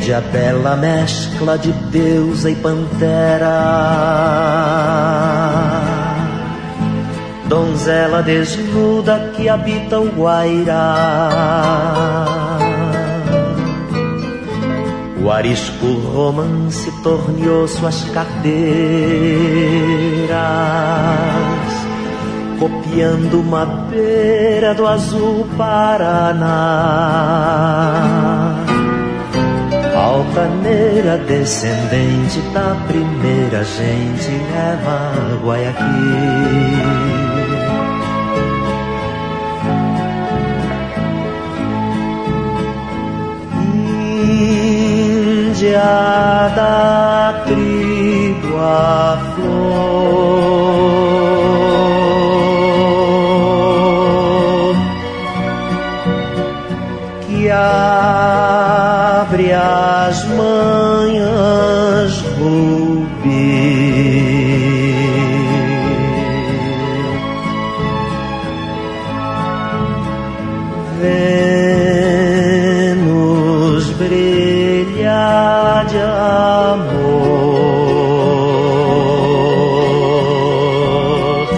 onde a bela mescla de deusa e pantera, donzela desnuda que habita o Guairá. O arisco romance torneou suas cadeiras, copiando uma beira do azul Paraná. Altaneira descendente da primeira gente, Eva Guayaquil. Índia da tribo a flor, que abre as manhãs rubi, Vênus brilha de amor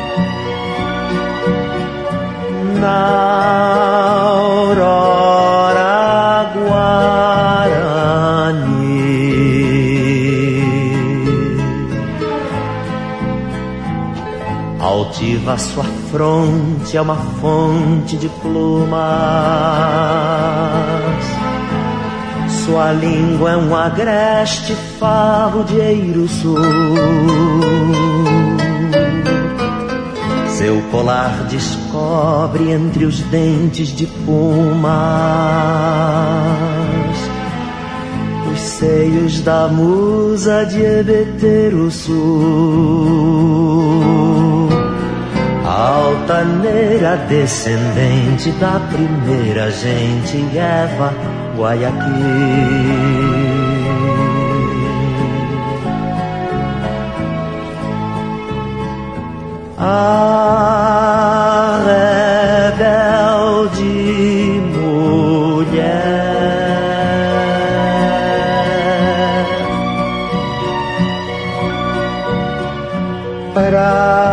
na aurora guarani. Altiva sua fronte é uma fonte de plumas, sua língua é um agreste favo de Eiruçu. Seu colar descobre entre os dentes de pumas os seios da musa de Ebeteruçu. Altaneira descendente da primeira gente, Eva Guayaquil. A rebelde mulher,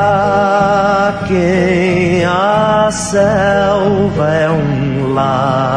pra quem a selva é um lar,